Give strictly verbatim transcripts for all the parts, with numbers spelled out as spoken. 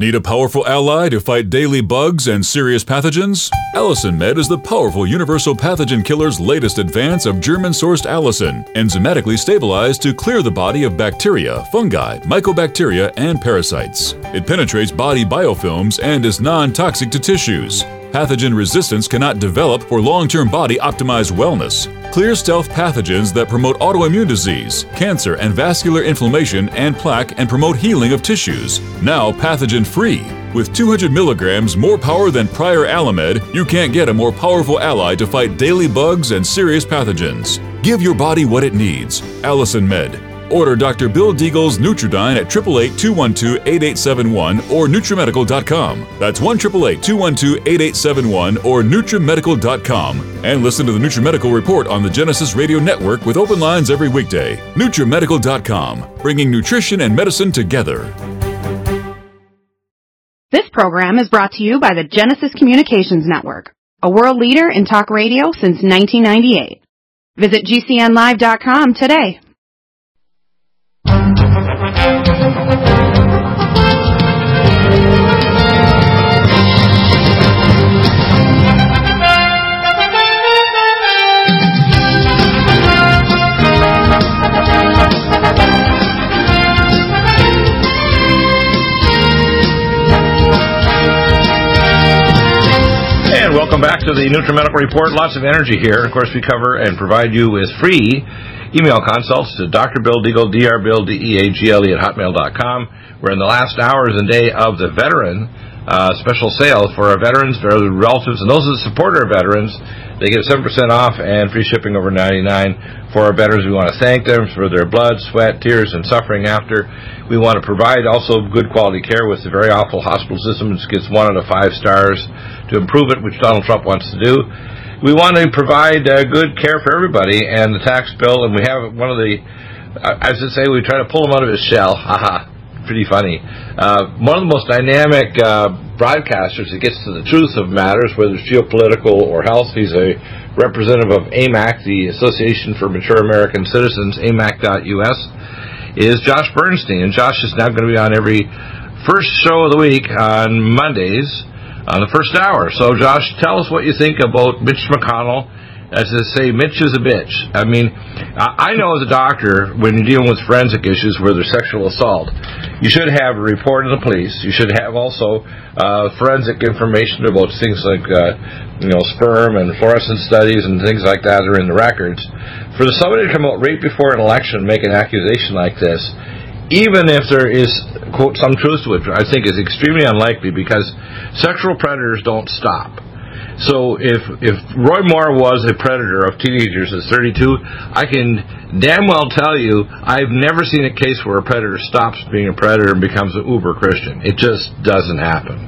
Need a powerful ally to fight daily bugs and serious pathogens? Allicin Med is the powerful universal pathogen killer's latest advance of German-sourced allicin, enzymatically stabilized to clear the body of bacteria, fungi, mycobacteria, and parasites. It penetrates body biofilms and is non-toxic to tissues. Pathogen resistance cannot develop for long-term body-optimized wellness. Clear stealth pathogens that promote autoimmune disease, cancer and vascular inflammation and plaque and promote healing of tissues. Now pathogen-free. With two hundred milligrams more power than prior Alamed, you can't get a more powerful ally to fight daily bugs and serious pathogens. Give your body what it needs. Allicin Med. Order Doctor Bill Deagle's Nutridyne at eight eight eight, two one two, eight eight seven one or Nutrimedical dot com. That's one eight eight eight, two one two, eight eight seven one or Nutrimedical dot com. And listen to the Nutrimedical Report on the Genesis Radio Network with open lines every weekday. Nutrimedical dot com, bringing nutrition and medicine together. This program is brought to you by the Genesis Communications Network, a world leader in talk radio since nineteen ninety-eight. Visit G C N live dot com today. And welcome back to the Nutrimedical Report. Lots of energy here. Of course, we cover and provide you with free email consults to Doctor Bill Deagle, D R Bill, D E A G L E at hotmail dot com. We're in the last hours and day of the veteran uh, special sale for our veterans, their relatives, and those that support our veterans. They get seven percent off and free shipping over ninety-nine dollars. For our veterans, we want to thank them for their blood, sweat, tears, and suffering after. We want to provide also good quality care with the very awful hospital system, which gets one out of five stars to improve it, which Donald Trump wants to do. We want to provide uh, good care for everybody, and the tax bill, and we have one of the, uh, as I say, we try to pull him out of his shell. Haha, pretty funny. Uh, one of the most dynamic uh, broadcasters that gets to the truth of matters, whether it's geopolitical or health. He's a representative of A M A C, the Association for Mature American Citizens, A M A C dot U S, is Josh Bernstein. And Josh is now going to be on every first show of the week on Mondays, on the first hour. So, Josh, tell us what you think about Mitch McConnell. As I say, Mitch is a bitch. I mean, I know as a doctor, when you're dealing with forensic issues where there's sexual assault, you should have a report to the police. You should have also uh, forensic information about things like, uh, you know, sperm and fluorescence studies and things like that are in the records. For somebody to come out right before an election and make an accusation like this, even if there is, quote, some truth to it, I think is extremely unlikely because sexual predators don't stop. So if if Roy Moore was a predator of teenagers at thirty-two, I can damn well tell you I've never seen a case where a predator stops being a predator and becomes an uber Christian. It just doesn't happen.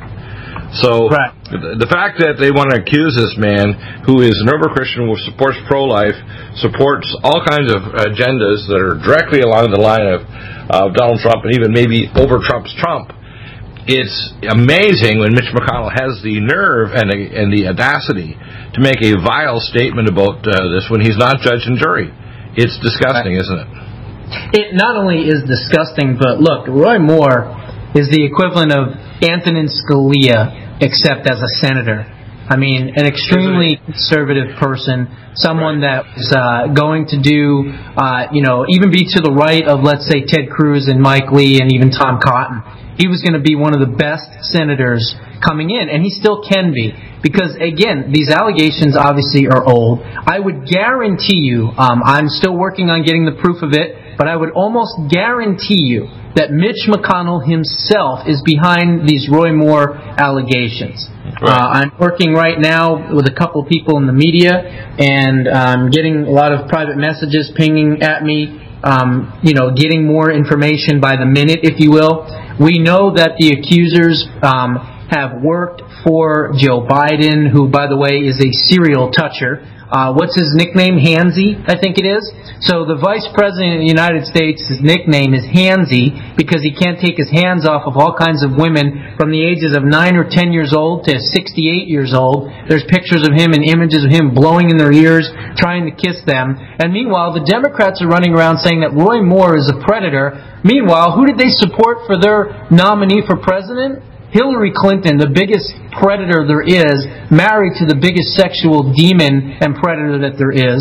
So right. the, the fact that they want to accuse this man, who is an uber Christian, who supports pro-life, supports all kinds of agendas that are directly along the line of uh, Donald Trump and even maybe over Trump's Trump, it's amazing when Mitch McConnell has the nerve and, the, and the audacity to make a vile statement about uh, this when he's not judge and jury. It's disgusting, isn't it? It not only is disgusting, but look, Roy Moore is the equivalent of Antonin Scalia, except as a senator. I mean, an extremely conservative person, someone right. that was uh, going to do, uh, you know, even be to the right of, let's say, Ted Cruz and Mike Lee and even Tom Cotton. He was going to be one of the best senators coming in, and he still can be. Because, again, these allegations obviously are old. I would guarantee you, um, I'm still working on getting the proof of it, but I would almost guarantee you that Mitch McConnell himself is behind these Roy Moore allegations. Right. Uh, I'm working right now with a couple of people in the media, and I'm getting a lot of private messages pinging at me, um, you know, getting more information by the minute, if you will. We know that the accusers um, have worked for Joe Biden, who, by the way, is a serial toucher. Uh, what's his nickname? Hansy, I think it is. So the Vice President of the United States' nickname is Hansy because he can't take his hands off of all kinds of women from the ages of nine or ten years old to sixty-eight years old. There's pictures of him and images of him blowing in their ears, trying to kiss them. And meanwhile, the Democrats are running around saying that Roy Moore is a predator. Meanwhile, who did they support for their nominee for president? Hillary Clinton, the biggest predator there is, married to the biggest sexual demon and predator that there is.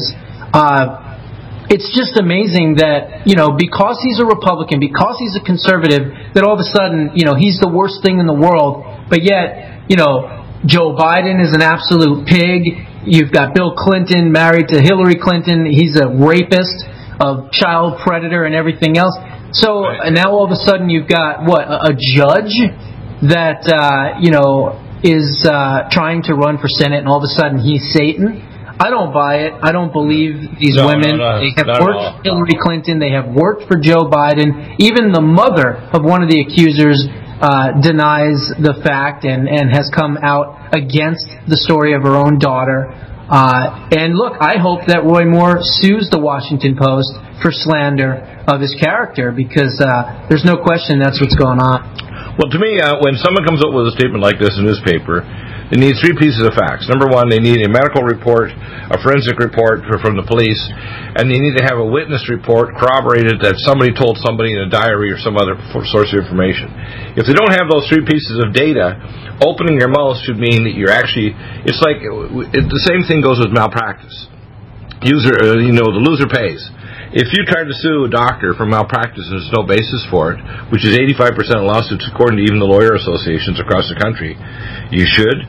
Uh, it's just amazing that, you know, because he's a Republican, because he's a conservative, that all of a sudden, you know, he's the worst thing in the world. But yet, you know, Joe Biden is an absolute pig. You've got Bill Clinton married to Hillary Clinton. He's a rapist, a child predator, and everything else. So and now all of a sudden you've got, what, a, a judge that, uh, you know, is uh, trying to run for Senate, and all of a sudden he's Satan. I don't buy it. I don't believe these no, women. No, no, they have worked for no. Hillary Clinton. They have worked for Joe Biden. Even the mother of one of the accusers uh, denies the fact and, and has come out against the story of her own daughter. Uh, and look, I hope that Roy Moore sues the Washington Post for slander of his character, because uh, there's no question that's what's going on. Well, to me, uh, when someone comes up with a statement like this in a newspaper, they need three pieces of facts. Number one, they need a medical report, a forensic report from the police, and they need to have a witness report corroborated that somebody told somebody in a diary or some other source of information. If they don't have those three pieces of data, opening your mouth should mean that you're actually, it's like, it, the same thing goes with malpractice. User, uh, you know, the loser pays. If you try to sue a doctor for malpractice and there's no basis for it, which is eighty-five percent of lawsuits according to even the lawyer associations across the country, you should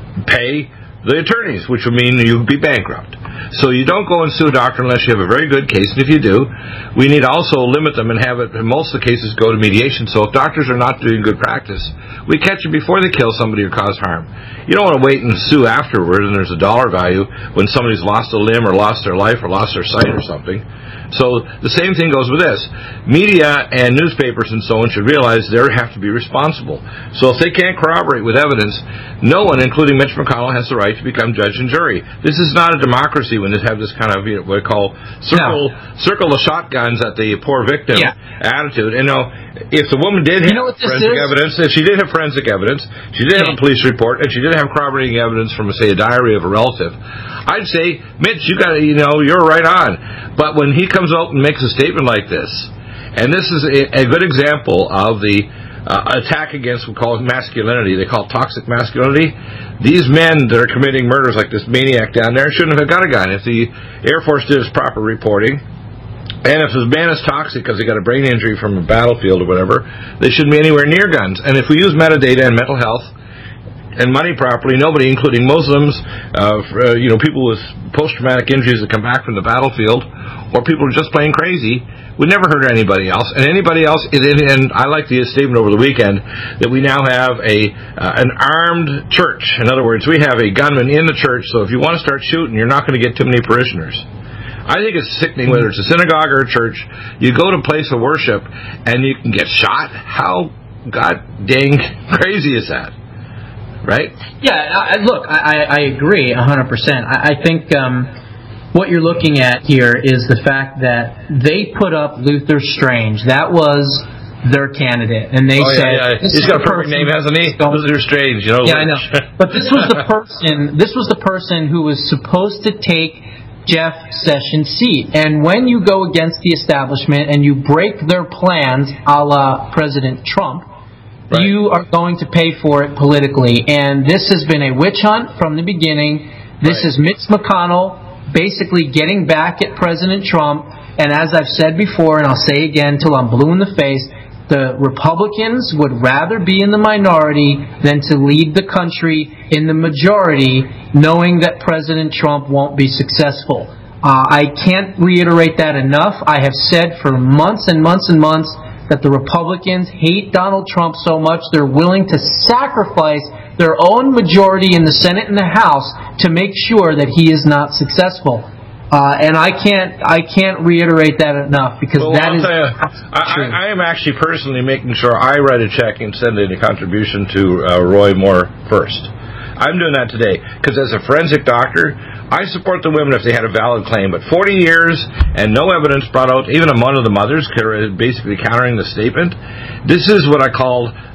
pay the attorneys, which would mean you would be bankrupt. So you don't go and sue a doctor unless you have a very good case, and if you do, we need to also limit them and have it, in most of the cases, go to mediation. So if doctors are not doing good practice, we catch it before they kill somebody or cause harm. You don't want to wait and sue afterward and there's a dollar value when somebody's lost a limb or lost their life or lost their sight or something. So the same thing goes with this. Media and newspapers and so on should realize they have to be responsible. So if they can't corroborate with evidence, no one, including Mitch McConnell, has the right to become judge and jury. This is not a democracy when they have this kind of, you know, what we call circle no. circle the shotguns at the poor victim yeah. attitude. And you know, if the woman did have you know forensic evidence, if she did have forensic evidence, she did have yeah. a police report, and she did have corroborating evidence from, say, a diary of a relative, I'd say, Mitch, you got, you know, you're right on. But when he comes out and makes a statement like this, and this is a, a good example of the uh, attack against what we call masculinity. They call it toxic masculinity. These men that are committing murders like this maniac down there shouldn't have got a gun. If the Air Force did its proper reporting, and if this man is toxic because he got a brain injury from a battlefield or whatever, they shouldn't be anywhere near guns. And if we use metadata and mental health and money properly, nobody, including Muslims, uh, for, uh, you know, people with post-traumatic injuries that come back from the battlefield, or people who are just plain crazy, would never hurt anybody else. And anybody else, is in, and I like the statement over the weekend that we now have a uh, an armed church. In other words, we have a gunman in the church, so if you want to start shooting, you're not going to get too many parishioners. I think it's sickening, whether it's a synagogue or a church, you go to a place of worship and you can get shot. How god dang crazy is that? Right? Yeah, I, look, I, I agree one hundred percent. I, I think um, what you're looking at here is the fact that they put up Luther Strange. That was their candidate. And they oh, said... Yeah, yeah. He's got a perfect name, hasn't he? Luther Strange. You know, yeah, I know. But this was the person, this was the person who was supposed to take Jeff Sessions' seat. And when you go against the establishment and you break their plans, a la President Trump, right, you are going to pay for it politically. And this has been a witch hunt from the beginning. This right. is Mitch McConnell basically getting back at President Trump. And as I've said before, and I'll say again till I'm blue in the face, the Republicans would rather be in the minority than to lead the country in the majority, knowing that President Trump won't be successful. Uh, I can't reiterate that enough. I have said for months and months and months that the Republicans hate Donald Trump so much they're willing to sacrifice their own majority in the Senate and the House to make sure that he is not successful. Uh, and I can't I can't reiterate that enough, because well, that I'll is tell you, I, I am actually personally making sure I write a check and send in a contribution to uh, Roy Moore first. I'm doing that today because as a forensic doctor, I support the women if they had a valid claim. But forty years and no evidence brought out, even among one of the mothers, basically countering the statement. This is what I call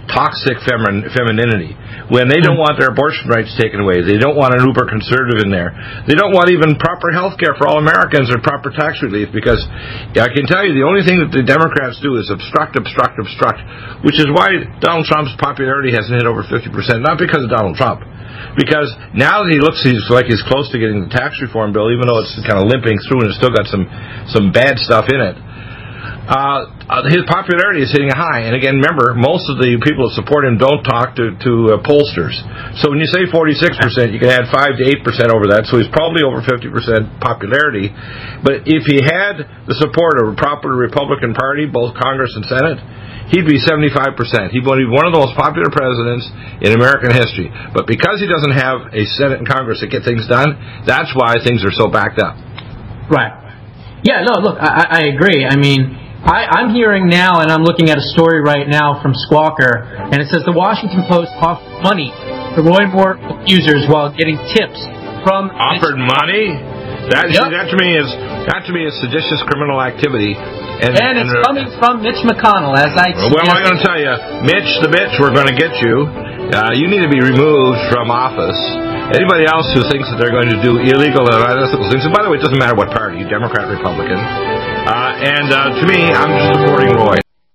toxic femin- femininity, when they don't want their abortion rights taken away, they don't want an uber conservative in there, they don't want even proper health care for all Americans or proper tax relief, because I can tell you the only thing that the Democrats do is obstruct, obstruct, obstruct, which is why Donald Trump's popularity hasn't hit over fifty percent, not because of Donald Trump, because now that he looks he's like he's close to getting the tax reform bill, even though it's kind of limping through and it's still got some, some bad stuff in it. Uh, uh, his popularity is hitting a high. And again, remember, most of the people that support him don't talk to, to uh, pollsters. So when you say forty-six percent, you can add five to eight percent over that. So he's probably over fifty percent popularity. But if he had the support of a proper Republican Party, both Congress and Senate, he'd be seventy-five percent. He'd be one of the most popular presidents in American history. But because he doesn't have a Senate and Congress that get things done, that's why things are so backed up. Right. Yeah, no, look, I, I agree. I mean, I, I'm hearing now, and I'm looking at a story right now from Squawker, and it says the Washington Post offered money to Roy Moore accusers while getting tips from... Offered Mitch money? That, yep. see, that to me is that to me is seditious criminal activity. And, and it's and, coming from Mitch McConnell, as I... Well, I'm going to tell you, Mitch the bitch, we're going to get you. Uh, you need to be removed from office. Anybody else who thinks that they're going to do illegal and unethical things, and by the way, it doesn't matter what party, Democrat, Republican, uh, and uh, to me, I'm just supporting Roy.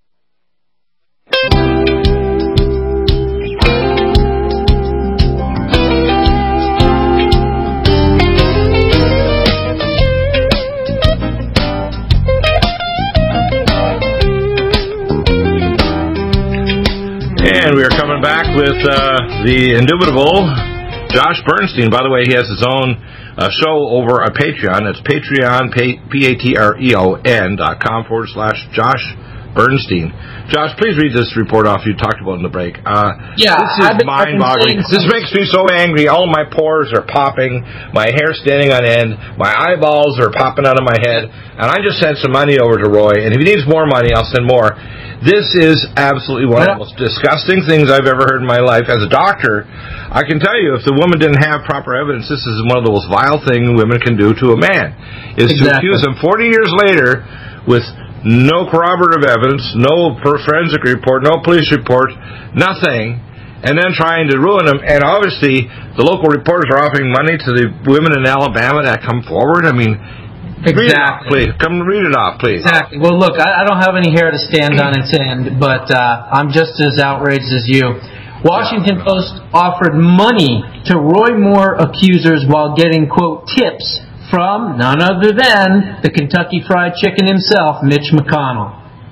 And we are coming back with uh, the indubitable Josh Bernstein. By the way, he has his own uh, show over at Patreon. It's Patreon, P A T R E O N dot com forward slash Josh Bernstein. Josh, please read this report off you talked about in the break. Uh, yeah, this is mind-boggling. This makes me so angry. All my pores are popping. My hair standing on end. My eyeballs are popping out of my head. And I just sent some money over to Roy. And if he needs more money, I'll send more. This is absolutely one of the most disgusting things I've ever heard in my life. As a doctor, I can tell you, if the woman didn't have proper evidence, this is one of the most vile things women can do to a man, is exactly. to accuse him forty years later with no corroborative evidence, no forensic report, no police report, nothing, and then trying to ruin him. And obviously, the local reporters are offering money to the women in Alabama that come forward. I mean, exactly. read it off, please. Come read it off, please. Exactly. Well, look, I, I don't have any hair to stand on its end, but uh, I'm just as outraged as you. Washington Post offered money to Roy Moore accusers while getting, quote, tips from none other than the Kentucky Fried Chicken himself, Mitch McConnell.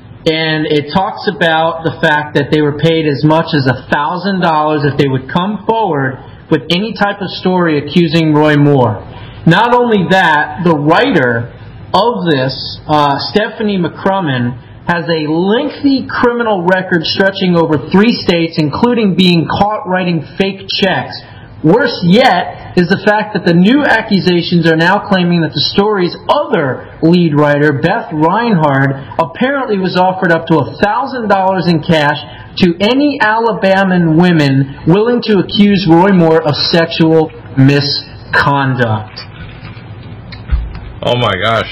And it talks about the fact that they were paid as much as one thousand dollars if they would come forward with any type of story accusing Roy Moore. Not only that, the writer of this, uh, Stephanie McCrumman, has a lengthy criminal record stretching over three states, including being caught writing fake checks. Worse yet is the fact that the new accusations are now claiming that the story's other lead writer, Beth Reinhard, apparently was offered up to one thousand dollars in cash to any Alabaman women willing to accuse Roy Moore of sexual misconduct. Oh my gosh.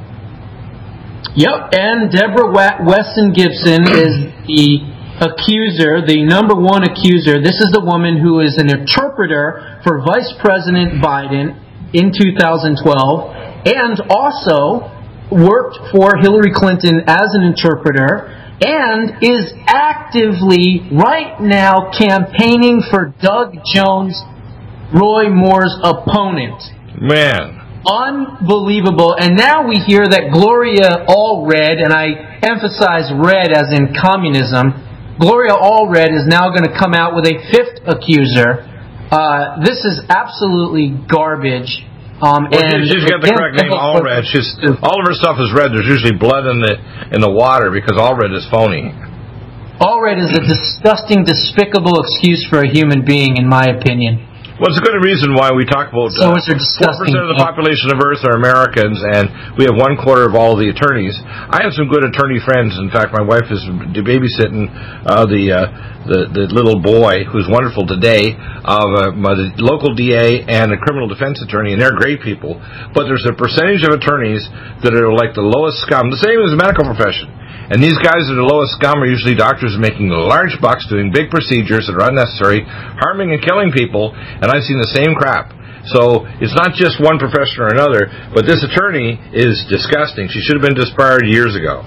Yep, and Deborah Wesson Gibson is the accuser, the number one accuser. This is the woman who is an interpreter for Vice President Biden in two thousand twelve and also worked for Hillary Clinton as an interpreter and is actively right now campaigning for Doug Jones, Roy Moore's opponent. Man. Unbelievable. And now we hear that Gloria Allred, and I emphasize red as in communism, Gloria Allred is now going to come out with a fifth accuser. Uh, this is absolutely garbage. Um, well, and she's got the correct name, Allred. She's, all of her stuff is red. There's usually blood in the in the water because Allred is phony. Allred is a disgusting, despicable excuse for a human being, in my opinion. Well, it's a good reason why we talk about uh, four percent of the population of Earth are Americans, and we have one quarter of all the attorneys. I have some good attorney friends. In fact, my wife is babysitting uh, the, uh, the the little boy who's wonderful today of uh, the local D A and a criminal defense attorney, and they're great people. But there's a percentage of attorneys that are like the lowest scum, the same as the medical profession. And these guys are the lowest scum are usually doctors making large bucks doing big procedures that are unnecessary, harming and killing people, and I've seen the same crap. So it's not just one profession or another, but this attorney is disgusting. She should have been disbarred years ago.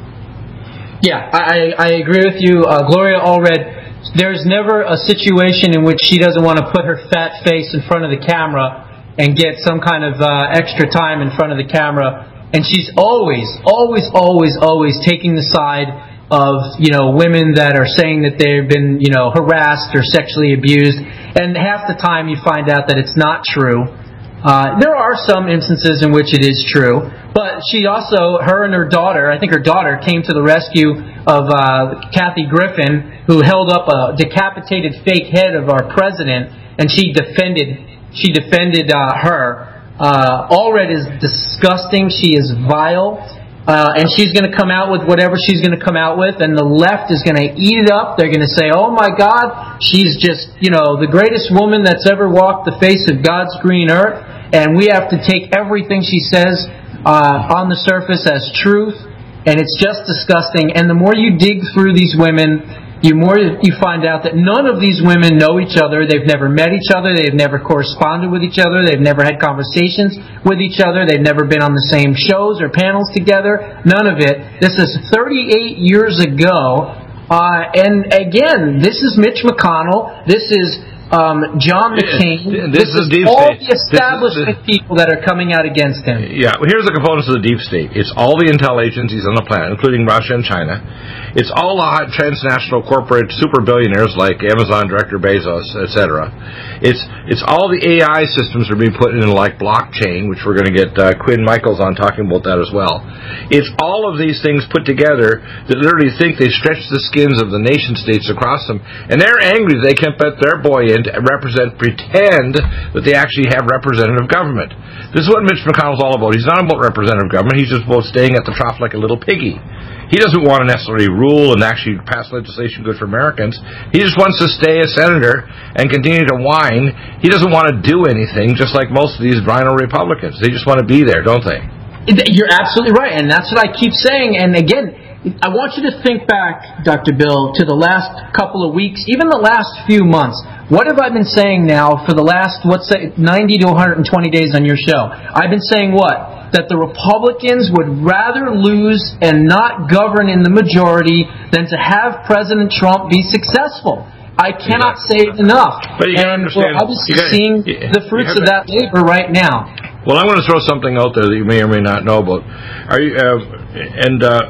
Yeah, I, I agree with you. Uh, Gloria Allred, there's never a situation in which she doesn't want to put her fat face in front of the camera and get some kind of uh, extra time in front of the camera. And she's always, always, always, always taking the side of, you know, women that are saying that they've been, you know, harassed or sexually abused. And half the time you find out that it's not true. Uh, there are some instances in which it is true. But she also, her and her daughter, I think her daughter, came to the rescue of uh, Kathy Griffin, who held up a decapitated fake head of our president, and she defended, she defended uh, her. Uh, Allred is disgusting. She is vile. Uh, and she's going to come out with whatever she's going to come out with, and the left is going to eat it up. They're going to say, oh my God, she's just, you know, the greatest woman that's ever walked the face of God's green earth, and we have to take everything she says uh, on the surface as truth, and it's just disgusting. And the more you dig through these women, the more you find out that none of these women know each other. They've never met each other. They've never corresponded with each other. They've never had conversations with each other. They've never been on the same shows or panels together. None of it. This is thirty-eight years ago. Uh, and again, this is Mitch McConnell. This is um, John McCain. This, this is, is all state. the establishment this, this, people that are coming out against him. Yeah, well, here's the components of the deep state. It's all the intel agencies on the planet, including Russia and China. It's all the hot transnational corporate super billionaires like Amazon director Bezos, et cetera. It's it's all the A I systems that are being put in like blockchain, which we're going to get uh, Quinn Michaels on talking about that as well. It's all of these things put together that literally think they stretch the skins of the nation states across them, and they're angry they can't put their boy in to represent, pretend that they actually have representative government. This is what Mitch McConnell's all about. He's not about representative government. He's just about staying at the trough like a little piggy. He doesn't want to necessarily rule and actually pass legislation good for Americans. He just wants to stay a senator and continue to whine. He doesn't want to do anything, just like most of these rhino Republicans. They just want to be there, don't they? You're absolutely right, and that's what I keep saying. And again, I want you to think back, Doctor Bill, to the last couple of weeks, even the last few months. What have I been saying now for the last, let's say, ninety to one hundred twenty days on your show? I've been saying what? That the Republicans would rather lose and not govern in the majority than to have President Trump be successful. I cannot say it enough. But you and understand, we're obviously gotta, seeing you, the fruits of to, that labor right now. Well, I'm going to throw something out there that you may or may not know about. Are you? Uh, and uh,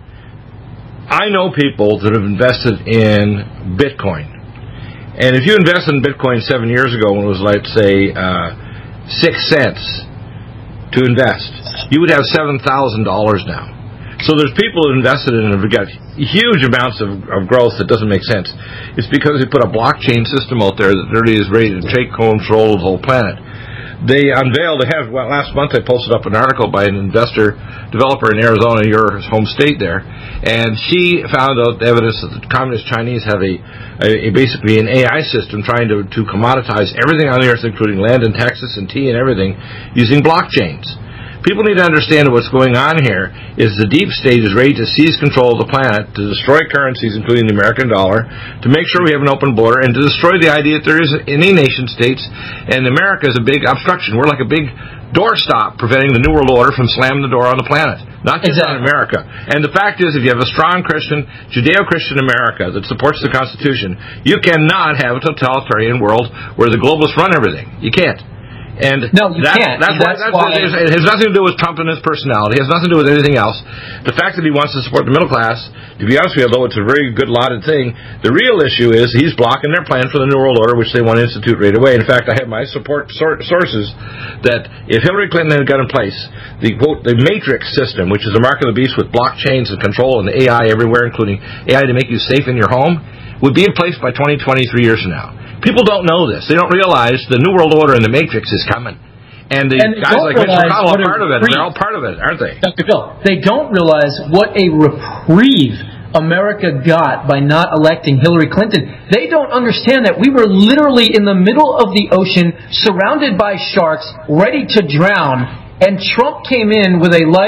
I know people that have invested in Bitcoin. And if you invested in Bitcoin seven years ago when it was, let's say, uh, six cents to invest, you would have seven thousand dollars now. So there's people that invested in it and have got huge amounts of, of growth that doesn't make sense. It's because they put a blockchain system out there that really is ready to take control of the whole planet. They unveiled, they have, well, last month I posted up an article by an investor, developer in Arizona, your home state there, and she found out evidence that the communist Chinese have a, a, a basically an A I system trying to, to commoditize everything on the earth, including land in Texas and tea and everything, using blockchains. People need to understand that what's going on here is the deep state is ready to seize control of the planet, to destroy currencies, including the American dollar, to make sure we have an open border, and to destroy the idea that there is any nation states, and America is a big obstruction. We're like a big doorstop preventing the New World Order from slamming the door on the planet, not just exactly. on America. And the fact is, if you have a strong Christian, Judeo-Christian America that supports the Constitution, you cannot have a totalitarian world where the globalists run everything. You can't. And no, you that, can't. That's, that's, that's why it has nothing to do with Trump and his personality. It has nothing to do with anything else. The fact that he wants to support the middle class, to be honest with you, although it's a very good lauded thing, the real issue is he's blocking their plan for the New World Order, which they want to institute right away. In fact, I have my support sor- sources that if Hillary Clinton had got in place, the quote, the Matrix system, which is the mark of the beast with blockchains and control and A I everywhere, including A I to make you safe in your home, would be in place by twenty, twenty-three years from now. People don't know this. They don't realize the New World Order and the Matrix is coming. And the and guys like Mitch McConnell are part of it. They're all part of it, aren't they? Doctor Bill, they don't realize what a reprieve America got by not electing Hillary Clinton. They don't understand that we were literally in the middle of the ocean, surrounded by sharks, ready to drown, and Trump came in with a life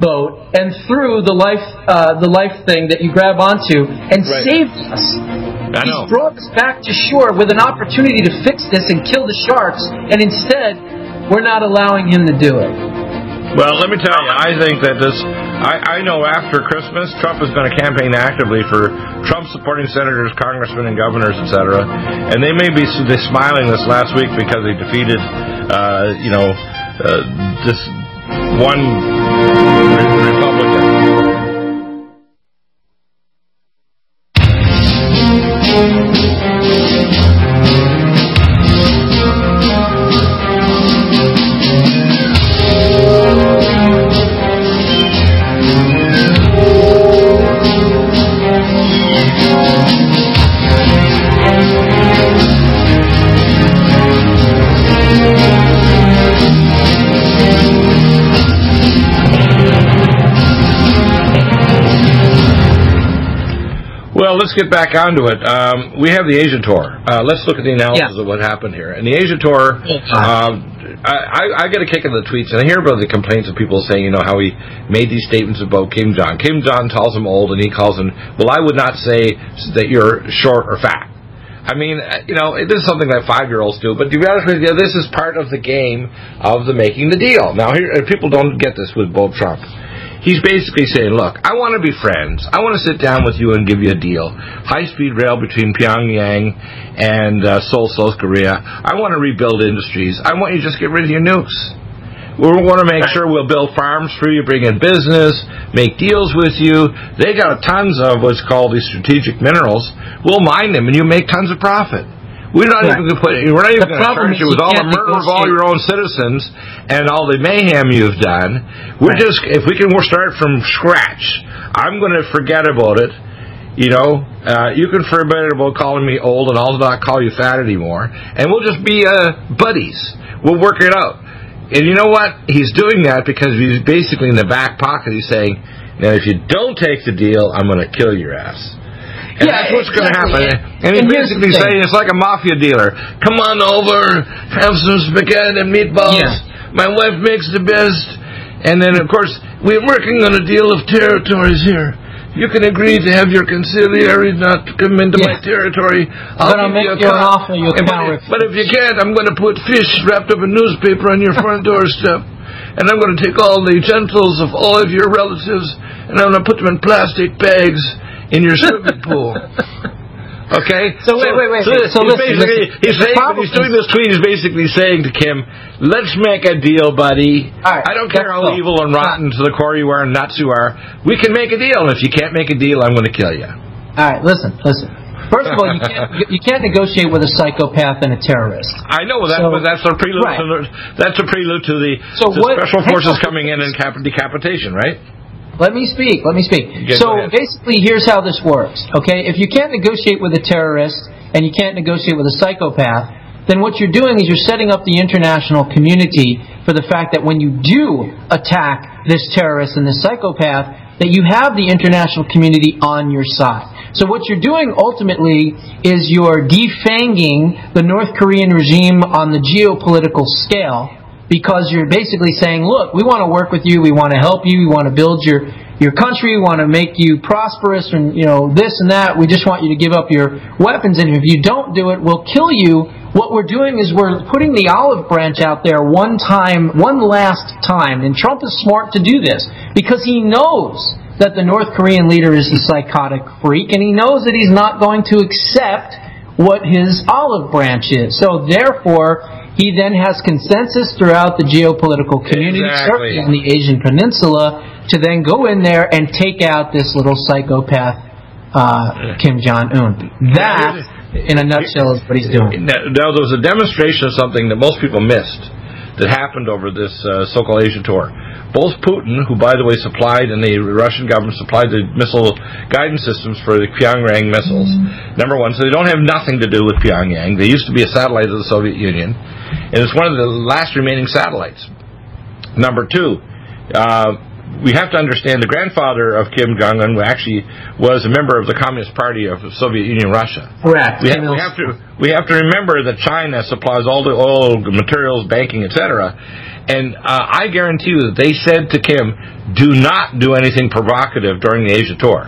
boat and threw the life uh, the life thing that you grab onto and Right. saved us. I He's know. brought us back to shore with an opportunity to fix this and kill the sharks, and instead, we're not allowing him to do it. Well, let me tell you, I think that this, I, I know after Christmas, Trump is going to campaign actively for Trump-supporting senators, congressmen, and governors, et cetera. And they may be smiling this last week because they defeated, uh, you know, uh, this one Republican. Well, let's get back onto it. Um, we have the Asia tour. Uh, let's look at the analysis Yeah. of what happened here. And the Asia tour, um, I, I, I get a kick in the tweets, and I hear about the complaints of people saying, you know, how he made these statements about Kim Jong. Kim Jong calls him old, and he calls him, well, I would not say that you're short or fat. I mean, you know, this is something that five-year-olds do, but to be honest with you, this is part of the game of the making the deal. Now, here, people don't get this with Bob Trump. He's basically saying, look, I want to be friends. I want to sit down with you and give you a deal. High-speed rail between Pyongyang and uh, Seoul, South Korea. I want to rebuild industries. I want you to just get rid of your nukes. We want to make sure we'll build farms for you, bring in business, make deals with you. They got tons of what's called these strategic minerals. We'll mine them, and you make tons of profit. We're not Right. even going to put. We're not even The going to problem charge is you with you all the can't murder of all negotiate. your own citizens and all the mayhem you've done. We're Right. just, if we can start from scratch, I'm going to forget about it. You know, uh, you can forget about calling me old, and I'll not call you fat anymore. And we'll just be uh, buddies. We'll work it out. And you know what? He's doing that because he's basically in the back pocket. He's saying, "Now, if you don't take the deal, I'm going to kill your ass." And Yeah, that's what's going to exactly. happen. And he's And here's basically the thing. saying it's like a mafia dealer. Come on over, have some spaghetti and meatballs. Yeah. My wife makes the best. And then, of course, we're working on a deal of territories here. You can agree to have your conciliary not to come into Yeah. my territory. But I'll give make you a you an cut. offer you And can't but, refuse. but if you can't, I'm going to put fish wrapped up in newspaper on your front doorstep. And I'm going to take all the genitals of all of your relatives, and I'm going to put them in plastic bags in your swimming pool. Okay? So wait, wait, wait, So, wait. So he's listen, basically, listen. he's The saying, problem when he's doing is- this tweet, he's basically saying to Kim, let's make a deal, buddy. All right, I don't care let's how go. evil and rotten to the core you are and nuts you are. We can make a deal. And if you can't make a deal, I'm going to kill you. All right, listen, listen. First of all, you can't you can't negotiate with a psychopath and a terrorist. I know that, So- but that's a prelude. Right. To the, that's a prelude to the, So the what- special hang forces on. coming in and cap- decapitation, right? Let me speak. Let me speak. Okay, go so ahead. basically, here's how this works. Okay, if you can't negotiate with a terrorist and you can't negotiate with a psychopath, then what you're doing is you're setting up the international community for the fact that when you do attack this terrorist and this psychopath, that you have the international community on your side. So what you're doing ultimately is you're defanging the North Korean regime on the geopolitical scale, because you're basically saying, look, we want to work with you, we want to help you, we want to build your your country, we want to make you prosperous, and you know this and that. We just want you to give up your weapons, and if you don't do it, we'll kill you. What we're doing is we're putting the olive branch out there one time, one last time, and Trump is smart to do this because he knows that the North Korean leader is a psychotic freak, and he knows that he's not going to accept what his olive branch is. So therefore, he then has consensus throughout the geopolitical community, Exactly. certainly on the Asian Peninsula, to then go in there and take out this little psychopath, uh, Kim Jong-un. That, in a nutshell, is what he's doing. Now, now, there was a demonstration of something that most people missed that happened over this uh, so-called Asia tour. Both Putin, who, by the way, supplied, and the Russian government supplied the missile guidance systems for the Pyongyang missiles, number one, so they don't have nothing to do with Pyongyang. They used to be a satellite of the Soviet Union, and it's one of the last remaining satellites. Number two, uh, we have to understand the grandfather of Kim Jong-un actually was a member of the Communist Party of the Soviet Union, Russia. Correct. We have, we have to we have to remember that China supplies all the oil, materials, banking, et cetera. And uh, I guarantee you that they said to Kim, "Do not do anything provocative during the Asia tour."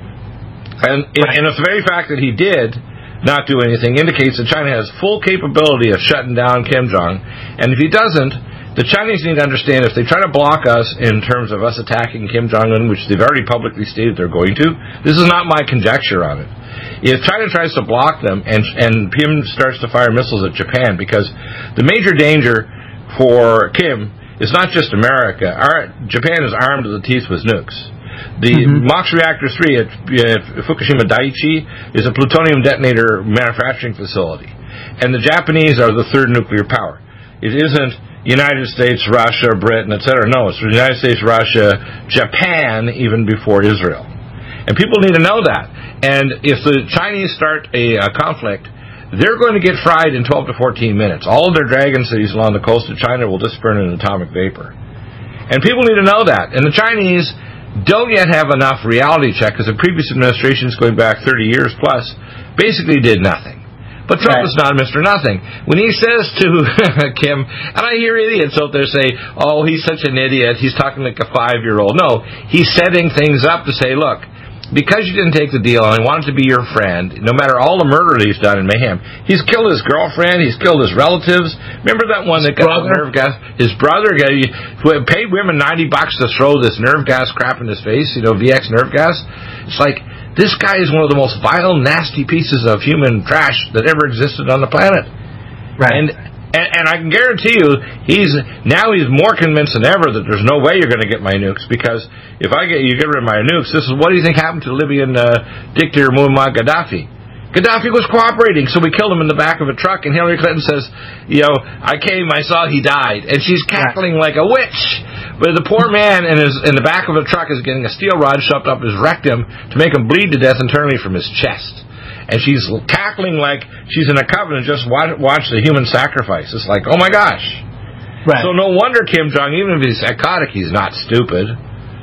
And, right. and the very fact that he did not do anything indicates that China has full capability of shutting down Kim Jong. And if he doesn't, the Chinese need to understand if they try to block us in terms of us attacking Kim Jong-un, which they've already publicly stated they're going to, this is not my conjecture on it. If China tries to block them and, and Kim starts to fire missiles at Japan, because the major danger for Kim is not just America. Our, Japan is armed to the teeth with nukes. The mm-hmm. MOX Reactor three at, at Fukushima Daiichi is a plutonium detonator manufacturing facility. And the Japanese are the third nuclear power. It isn't United States, Russia, Britain, et cetera. No, it's the United States, Russia, Japan, even before Israel. And people need to know that. And if the Chinese start a, a conflict, they're going to get fried in twelve to fourteen minutes. All of their dragon cities along the coast of China will disappear in atomic vapor. And people need to know that. And the Chinese don't yet have enough reality check, because the previous administrations, going back thirty years plus, basically did nothing. But Trump right. is not Mister Nothing. When he says to Kim, and I hear idiots out there say, oh, he's such an idiot, he's talking like a five-year-old. No, he's setting things up to say, look, because you didn't take the deal and I wanted to be your friend, no matter all the murder that he's done in mayhem, he's killed his girlfriend, he's killed his relatives. Remember that one that got the nerve gas? His brother got, paid women ninety bucks to throw this nerve gas crap in his face, you know, V X nerve gas. It's like, this guy is one of the most vile, nasty pieces of human trash that ever existed on the planet. Right. And, and and I can guarantee you, he's now he's more convinced than ever that there's no way you're going to get my nukes, because if I get you get rid of my nukes, this is what do you think happened to Libyan uh, dictator Muammar Gaddafi? Gaddafi was cooperating, so we killed him in the back of a truck, and Hillary Clinton says, you know, I came, I saw he died, and she's cackling like a witch. But the poor man in, his, in the back of a truck is getting a steel rod shoved up his rectum to make him bleed to death internally from his chest. And she's cackling like she's in a coven and just watch, watch the human sacrifice. It's like, oh my gosh. Right. So no wonder Kim Jong, even if he's psychotic, he's not stupid.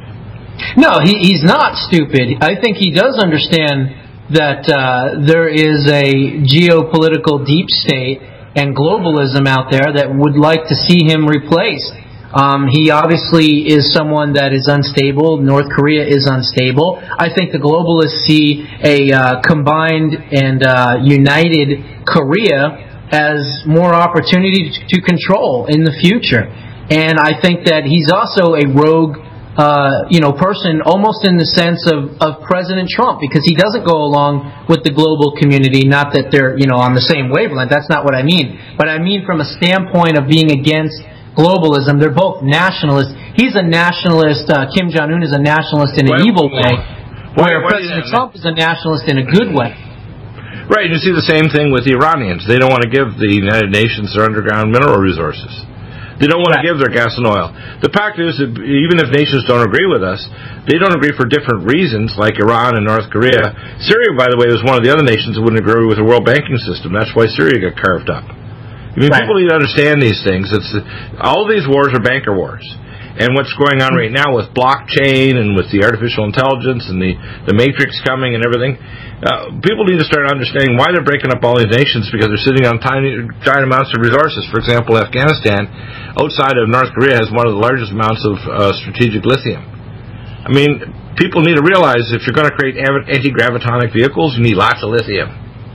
No, he, he's not stupid. I think he does understand that uh, there is a geopolitical deep state and globalism out there that would like to see him replaced. Um, he obviously is someone that is unstable. North Korea is unstable. I think the globalists see a uh, combined and uh, united Korea as more opportunity to control in the future. And I think that he's also a rogue Uh, you know, person almost in the sense of, of President Trump, because he doesn't go along with the global community. Not that they're, you know, on the same wavelength. That's not what I mean. But I mean from a standpoint of being against globalism. They're both nationalists. He's a nationalist. Uh, Kim Jong-un is a nationalist in an well, evil way, where well, President Trump is a nationalist in a good way. Right. You see the same thing with the Iranians. They don't want to give the United Nations their underground mineral resources. They don't want to give their gas and oil. The fact is that even if nations don't agree with us, they don't agree for different reasons, like Iran and North Korea. Syria, by the way, was one of the other nations that wouldn't agree with the world banking system. That's why Syria got carved up. I mean, right. People need to understand these things. It's all these wars are banker wars. And what's going on right now with blockchain and with the artificial intelligence and the, the matrix coming and everything, uh, people need to start understanding why they're breaking up all these nations, because they're sitting on tiny, giant amounts of resources. For example, Afghanistan, outside of North Korea, has one of the largest amounts of uh, strategic lithium. I mean, people need to realize if you're going to create anti-gravitonic vehicles, you need lots of lithium.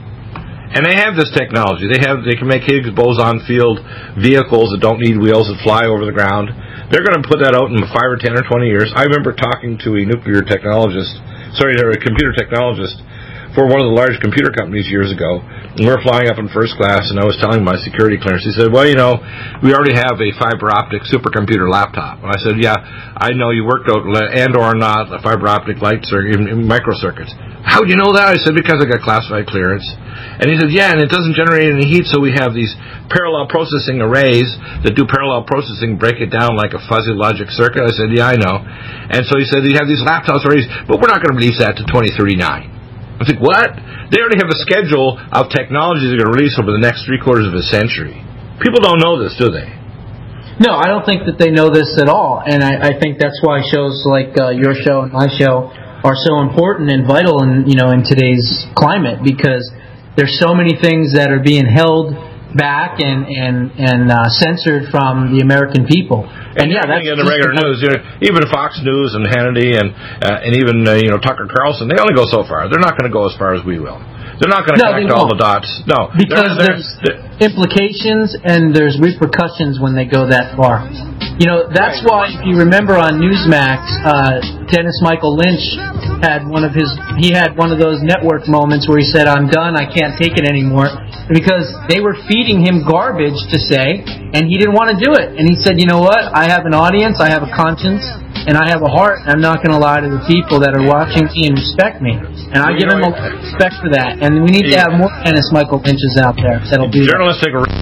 And they have this technology. They have they can make Higgs boson field vehicles that don't need wheels that fly over the ground. They're going to put that out in five or ten or twenty years. I remember talking to a nuclear technologist, sorry, a computer technologist for one of the large computer companies years ago. And we were flying up in first class, and I was telling my security clearance. He said, well, you know, we already have a fiber optic supercomputer laptop. And I said, yeah, I know you worked out and or not a fiber optic light circuit, microcircuits. How do you know that? I said, because I got classified clearance. And he said, yeah, and it doesn't generate any heat, so we have these parallel processing arrays that do parallel processing, break it down like a fuzzy logic circuit. I said, yeah, I know. And so he said, you have these laptops arrays, but we're not going to release that to twenty thirty-nine. I think, what? They already have a schedule of technologies they're going to release over the next three quarters of a century. People don't know this, do they? No, I don't think that they know this at all, and I, I think that's why shows like uh, your show and my show are so important and vital in you know in today's climate, because there's so many things that are being held back and and and uh, censored from the American people. And, and yeah, that's in the regular news. You know, even Fox News and Hannity and uh, and even uh, you know Tucker Carlson, they only go so far. They're not going to go as far as we will. They're not going to no, connect all the dots. No, because they're, they're, there's they're, implications and there's repercussions when they go that far. You know, that's why, if you remember on Newsmax, uh, Dennis Michael Lynch had one of his he had one of those network moments where he said, "I'm done. I can't take it anymore," because they were feeding him garbage to say, and he didn't want to do it. And he said, "You know what? I have an audience. I have a conscience." And I have a heart, and I'm not going to lie to the people that are watching me and respect me. And I give them a lot of respect for that. And we need to have more Dennis Michael Lynches out there that'll do Journalists take a...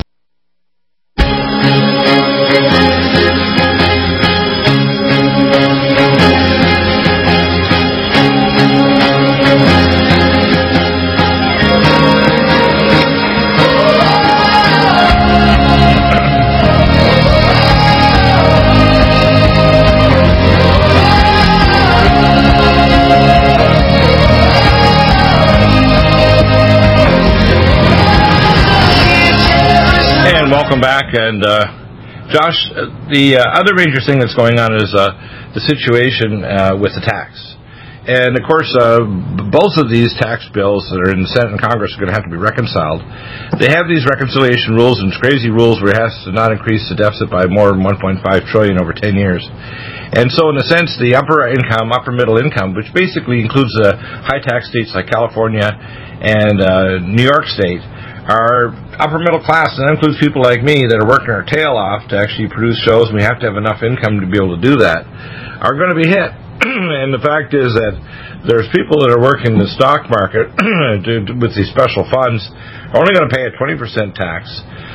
Welcome back, and uh, Josh, the uh, other major thing that's going on is uh, the situation uh, with the tax. And of course, uh, both of these tax bills that are in the Senate and Congress are going to have to be reconciled. They have these reconciliation rules and crazy rules where it has to not increase the deficit by more than one point five trillion dollars over ten years. And so, in a sense, the upper income, upper middle income, which basically includes the high tax states like California and uh, New York State, are upper middle class, and that includes people like me that are working our tail off to actually produce shows, and we have to have enough income to be able to do that, are going to be hit. And the fact is that there's people that are working in the stock market with these special funds are only going to pay a twenty percent tax.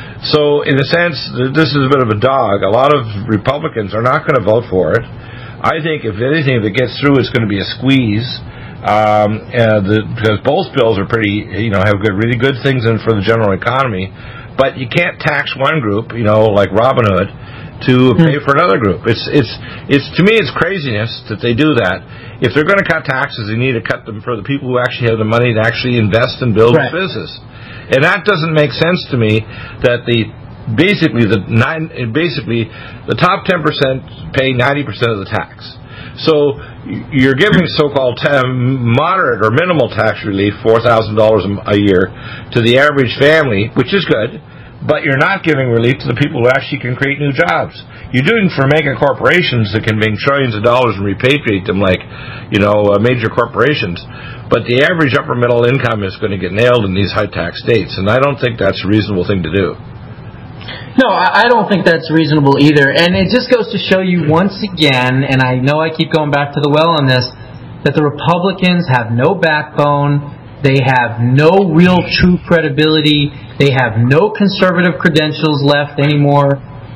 So, in a sense, this is a bit of a dog. A lot of Republicans are not going to vote for it. I think, if anything, if it gets through, it's going to be a squeeze. Um, uh, the, because both bills are pretty, you know, have good, really good things in for the general economy, but you can't tax one group, you know, like Robin Hood, to pay for another group. It's, it's, it's to me, it's craziness that they do that. If they're going to cut taxes, they need to cut them for the people who actually have the money to actually invest and build right. a business, and that doesn't make sense to me. That the basically the nine, basically the top ten percent pay ninety percent of the tax. So you're giving so-called moderate or minimal tax relief, four thousand dollars a year, to the average family, which is good, but you're not giving relief to the people who actually can create new jobs. You're doing for mega corporations that can bring trillions of dollars and repatriate them like, you know, uh, major corporations. But the average upper middle income is going to get nailed in these high tax states, and I don't think that's a reasonable thing to do. No, I don't think that's reasonable either. And it just goes to show you once again, and I know I keep going back to the well on this, that the Republicans have no backbone, they have no real true credibility, they have no conservative credentials left anymore,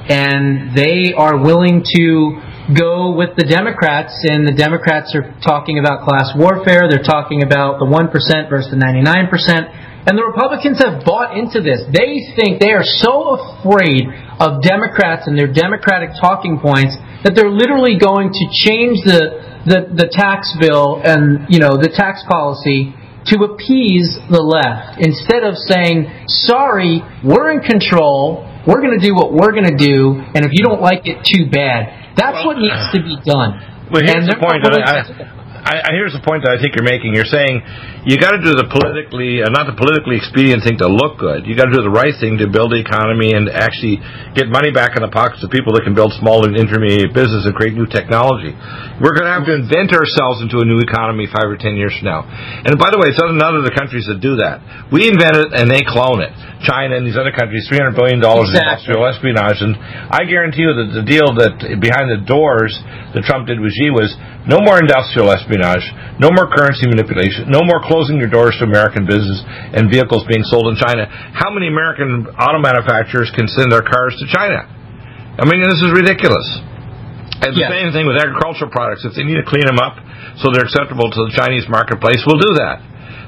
and they are willing to go with the Democrats, and the Democrats are talking about class warfare, they're talking about the one percent versus the ninety-nine percent. And the Republicans have bought into this. They think they are so afraid of Democrats and their Democratic talking points that they're literally going to change the, the, the tax bill and, you know, the tax policy to appease the left. Instead of saying, sorry, we're in control, we're going to do what we're going to do, and if you don't like it, too bad. That's well, what needs to be done. Well, here's and the point. I, I, here's the point that I think you're making. You're saying you got to do the politically, uh, not the politically expedient thing to look good. You got to do the right thing to build the economy and actually get money back in the pockets of people that can build small and intermediate business and create new technology. We're going to have to invent ourselves into a new economy five or ten years from now. And by the way, it's none of the countries that do that. We invent it and they clone it. China and these other countries, three hundred billion dollars exactly. in industrial espionage. And I guarantee you that the deal that behind the doors that Trump did with Xi was no more industrial espionage, no more currency manipulation, no more closing your doors to American business and vehicles being sold in China. How many American auto manufacturers can send their cars to China? I mean, this is ridiculous. And the yeah. same thing with agricultural products. If they need to clean them up so they're acceptable to the Chinese marketplace, we'll do that.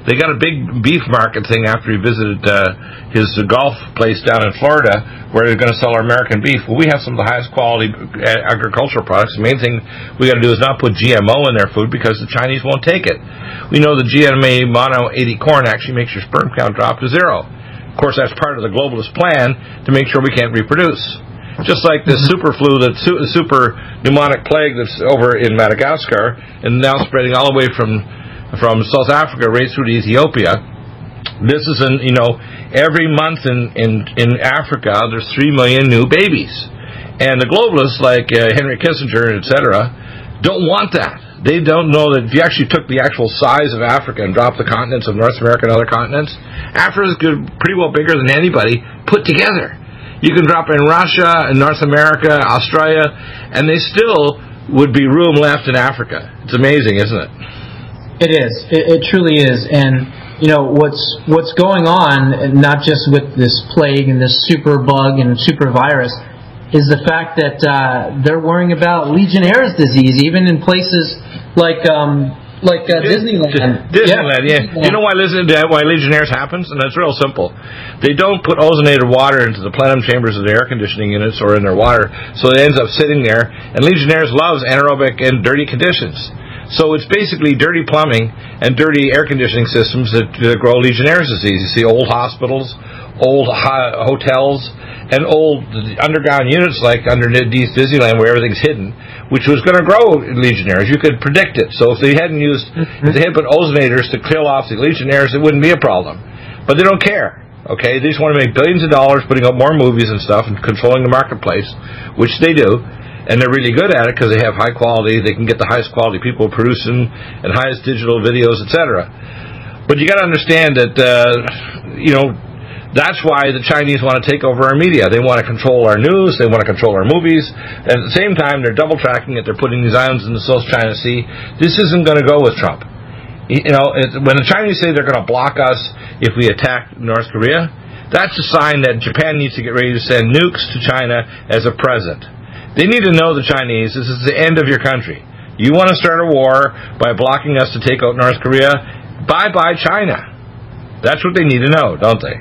They got a big beef market thing after he visited uh, his golf place down in Florida, where they're going to sell our American beef. Well, we have some of the highest quality agricultural products. The main thing we got to do is not put G M O in their food because the Chinese won't take it. We know the G M A mono eighty corn actually makes your sperm count drop to zero. Of course, that's part of the globalist plan to make sure we can't reproduce. Just like the super flu, the super pneumonic plague that's over in Madagascar and now spreading all the way from from South Africa right through to Ethiopia. This is, an, you know, every month in, in, in Africa there's three million new babies. And the globalists like uh, Henry Kissinger, et cetera, don't want that. They don't know that if you actually took the actual size of Africa and dropped the continents of North America and other continents, Africa is pretty well bigger than anybody put together. You can drop in Russia and North America, Australia, and they still would be room left in Africa. It's amazing, isn't it? It is. It, it truly is. And, you know, what's what's going on, not just with this plague and this super bug and super virus, is the fact that uh, they're worrying about Legionnaire's disease, even in places like... Um, Like uh, Disneyland. Disneyland, yeah. yeah. You know why, why Legionnaires happens? And it's real simple. They don't put ozonated water into the plenum chambers of the air conditioning units or in their water, so it ends up sitting there. And Legionnaires loves anaerobic and dirty conditions. So it's basically dirty plumbing and dirty air conditioning systems that uh, grow Legionnaire's disease. You see old hospitals, old ho- hotels, and old underground units like underneath Disneyland where everything's hidden, which was going to grow Legionnaires. You could predict it. So if they hadn't used, if they had put ozonators to kill off the Legionnaires, it wouldn't be a problem. But they don't care. Okay, they just want to make billions of dollars putting up more movies and stuff and controlling the marketplace, which they do. And they're really good at it because they have high quality. They can get the highest quality people producing and highest digital videos, et cetera. But you got to understand that, uh, you know, that's why the Chinese want to take over our media. They want to control our news. They want to control our movies. And at the same time, they're double tracking it. They're putting these islands in the South China Sea. This isn't going to go with Trump. You know, it, when the Chinese say they're going to block us if we attack North Korea, that's a sign that Japan needs to get ready to send nukes to China as a present. They need to know, the Chinese, this is the end of your country. You want to start a war by blocking us to take out North Korea? Bye-bye China. That's what they need to know, don't they?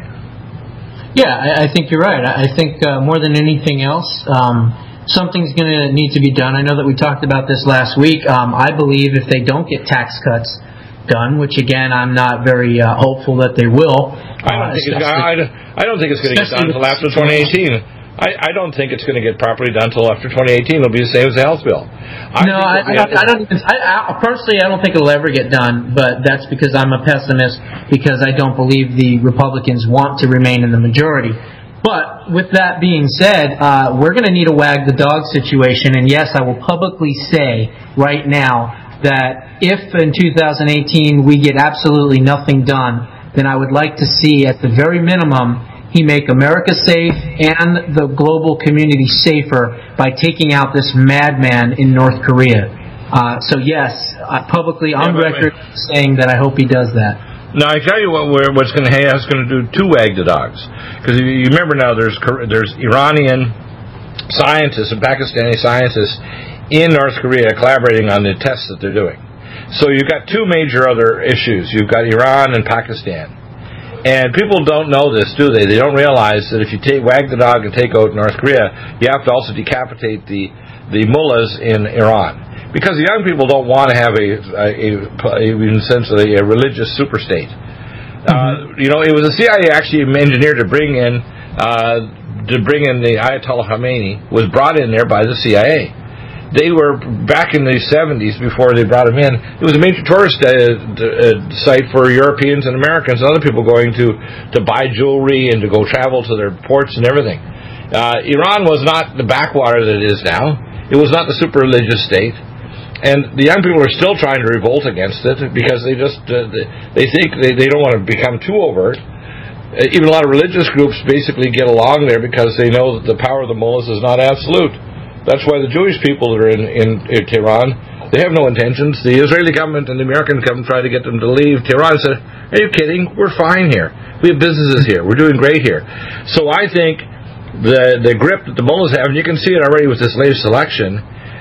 Yeah, I, I think you're right. I think uh, more than anything else, um, something's going to need to be done. I know that we talked about this last week. Um, I believe if they don't get tax cuts done, which again I'm not very uh, hopeful that they will. I don't think it's, I, I don't think it's going to get done until after twenty eighteen. I, I don't think it's going to get properly done until after twenty eighteen. It'll be the same as the health bill. I no, I, I, don't, I don't even. I, I, personally, I don't think it'll ever get done. But that's because I'm a pessimist, because I don't believe the Republicans want to remain in the majority. But with that being said, uh, we're going to need a wag the dog situation. And yes, I will publicly say right now that if in two thousand eighteen we get absolutely nothing done, then I would like to see, at the very minimum, he make America safe and the global community safer by taking out this madman in North Korea. Uh, so yes, uh, publicly on yeah, record wait. saying that I hope he does that. Now I tell you what, we're, what's going to is going to do two wag the dogs, because you remember now there's there's Iranian scientists and Pakistani scientists in North Korea collaborating on the tests that they're doing. So you've got two major other issues. You've got Iran and Pakistan. And people don't know this, do they? They don't realize that if you take, wag the dog and take out North Korea, you have to also decapitate the, the mullahs in Iran. Because the young people don't want to have a, a, a, a essentially a religious superstate. Mm-hmm. Uh, you know, it was the C I A actually engineered to bring in uh, to bring in the Ayatollah Khomeini, was brought in there by the C I A. They were, back in the seventies, before they brought him in, it was a major tourist uh, uh, site for Europeans and Americans and other people going to, to buy jewelry and to go travel to their ports and everything. Uh, Iran was not the backwater that it is now. It was not the super religious state. And the young people are still trying to revolt against it because they just, uh, they think they, they don't want to become too overt. Uh, even a lot of religious groups basically get along there because they know that the power of the mullahs is not absolute. That's why the Jewish people that are in, in, in Tehran, they have no intentions. The Israeli government and the American government try to get them to leave Tehran. Said, "Are you kidding? We're fine here. We have businesses here. We're doing great here." So I think the the grip that the mullahs have, and you can see it already with this latest election,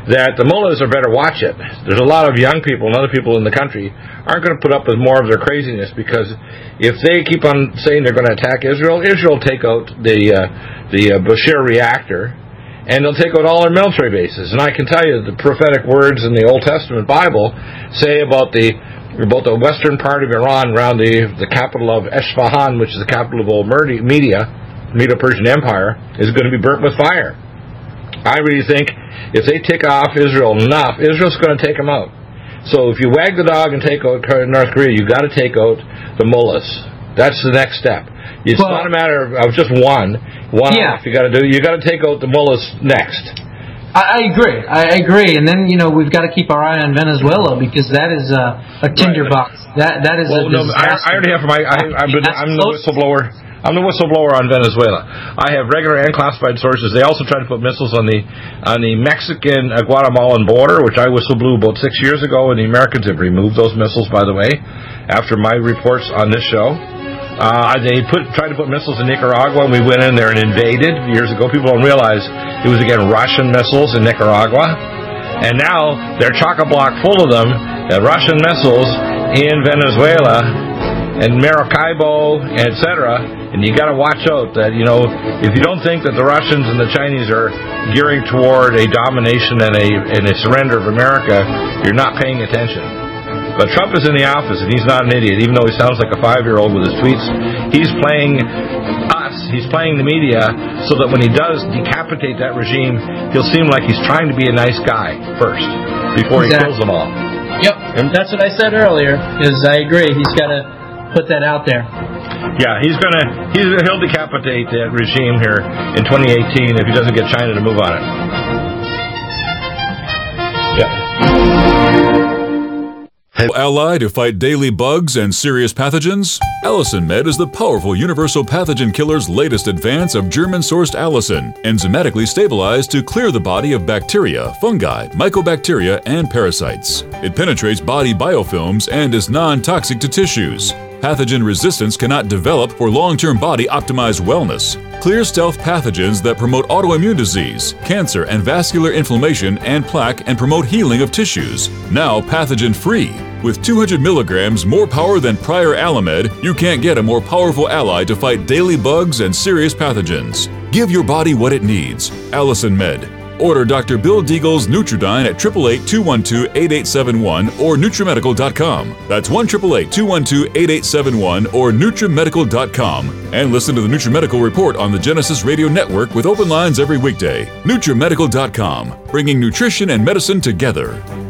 that the mullahs are better watch it. There's a lot of young people and other people in the country aren't going to put up with more of their craziness, because if they keep on saying they're going to attack Israel, Israel will take out the uh, the uh, Bashir reactor, and they'll take out all their military bases. And I can tell you the prophetic words in the Old Testament Bible say about the about the western part of Iran, around the the capital of Esfahan, which is the capital of old Media, Medo-Persian Empire, is going to be burnt with fire. I really think if they tick off Israel enough, Israel's going to take them out. So if you wag the dog and take out North Korea, you've got to take out the mullahs. That's the next step. It's well, not a matter of just one, one yeah. off. You got to do. You got to take out the mullahs next. I, I agree. I agree. And then you know we've got to keep our eye on Venezuela, because that is a, a tinderbox. Right. That that is well, a no, I, I already have my. I, I've been, I'm the whistleblower. I'm the whistleblower on Venezuela. I have regular and classified sources. They also tried to put missiles on the on the Mexican uh, Guatemalan border, which I whistleblew about six years ago, and the Americans have removed those missiles, by the way, after my reports on this show. Uh, they put tried to put missiles in Nicaragua, and we went in there and invaded years ago. People don't realize it was, again, Russian missiles in Nicaragua. And now they're chock-a-block full of them, uh, Russian missiles in Venezuela and Maracaibo, et cetera. And you got to watch out that, you know, if you don't think that the Russians and the Chinese are gearing toward a domination and a and a surrender of America, you're not paying attention. But Trump is in the office, and he's not an idiot, even though he sounds like a five-year-old with his tweets. He's playing us, he's playing the media, so that when he does decapitate that regime, he'll seem like he's trying to be a nice guy first, before he exactly. kills them all. Yep, and that's what I said earlier, is I agree. He's got to put that out there. Yeah, he's gonna he's, he'll decapitate that regime here in twenty eighteen if he doesn't get China to move on it. Yeah. Ally to fight daily bugs and serious pathogens? Allicin Med is the powerful universal pathogen killer's latest advance of German-sourced allicin, enzymatically stabilized to clear the body of bacteria, fungi, mycobacteria, and parasites. It penetrates body biofilms and is non-toxic to tissues. Pathogen resistance cannot develop for long-term body-optimized wellness. Clear stealth pathogens that promote autoimmune disease, cancer and vascular inflammation and plaque, and promote healing of tissues. Now pathogen-free. With two hundred milligrams more power than prior Alamed, you can't get a more powerful ally to fight daily bugs and serious pathogens. Give your body what it needs. Allicin Med. Order Doctor Bill Deagle's Nutridyne at eight eight eight, two one two, eight eight seven one or Nutrimedical dot com. That's one eight eight eight, two one two, eight eight seven one or Nutrimedical dot com. And listen to the Nutrimedical Report on the Genesis Radio Network with open lines every weekday. Nutrimedical dot com, bringing nutrition and medicine together.